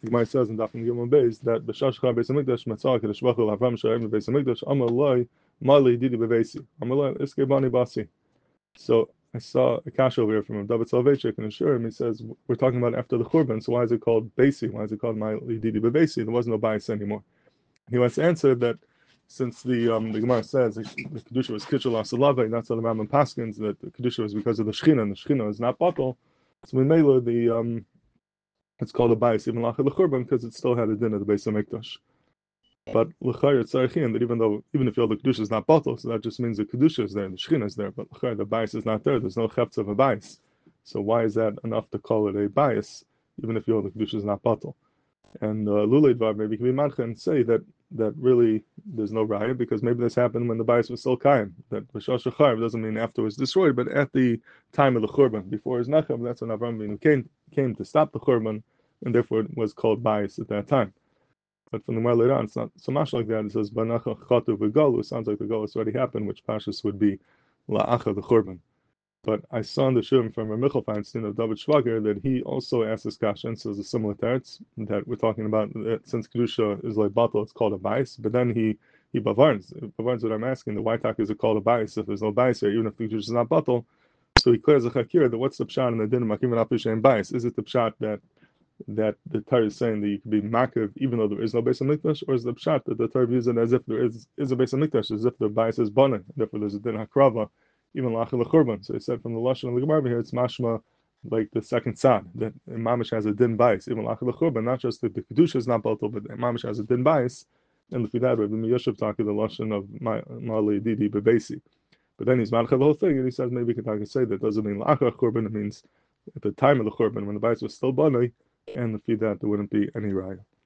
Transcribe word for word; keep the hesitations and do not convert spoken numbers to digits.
the Gemara says in Daf Gimel Beis that b'shash char beis hamikdash matzah kadosh baruch hu l'Avram shayim beis hamikdash amar loi mali didi bebeisi amar loi iske bani basi. So I saw a cash over here from him, David Soloveitchik, and assure him. He says we're talking about after the Churban, so why is it called Beisi? Why is it called mali didi bebeisi? There was no bias anymore. He wants to answer that since the um, the Gemara says the kedusha was kitchel asalava, that's how the Rambam paskins that the kedusha was because of the shechina, and the shechina is not bottle. So in Mela the um, it's called a bias even lachar lechurban because it still had a din of the Beis Hamikdash. But l'chayr it's tzarichin that even though even if the kedusha is not bottle, so that just means the kedusha is there, the shechina is there, but l'chayr the bias is not there. There's no chefts of a bias. So why is that enough to call it a bias, even if the kedusha is not bottle? And uh, Lulei Dvar maybe can be mancha and say that that really there's no raya because maybe this happened when the bias was still kaim. That b'shash chayv doesn't mean after it was destroyed, but at the time of the churban, before his nachem, that's when Avram Avinu came came to stop the churban, and therefore it was called bias at that time. But from the Gemara later on, it's not so much like that. It says banacha chatu v'galu. Sounds like the galus already happened, which pashas would be la'acha the churban. But I saw in the Shurim from Michael Feinstein of David Schwager that he also asked this question, so it's a similar teretz that we're talking about that since Kedusha is like batal, it's called a bias. But then he he bavarns. Bavarns what I'm asking, the why talk is it called a bias if there's no bias here, even if the Kedusha is not batal. So he clears the chakir that what's the pshat in the din of makim and apushem bias? Is it the pshat that that the Torah is saying that you can be makiv even though there is no Beis Hamikdash, or is the pshat that the Torah views it as if there is, is a Beis Hamikdash, as if the bias is bonin, therefore there's a din hakrava, even lachil lechurban. So he said from the lashon of the Gemara here, it's mashma like the second side that mamish has a din bias, even lachil lechurban, not just that the kedusha is not batal, but mamish has a din bias. And if that, Rabbi Yoshev talking the lashon of mali didi bebeisi. But then he's mad the whole thing, and he says maybe we can say that doesn't mean lachar churban. It means at the time of the churban when the bias was still banai, and if that there wouldn't be any raya.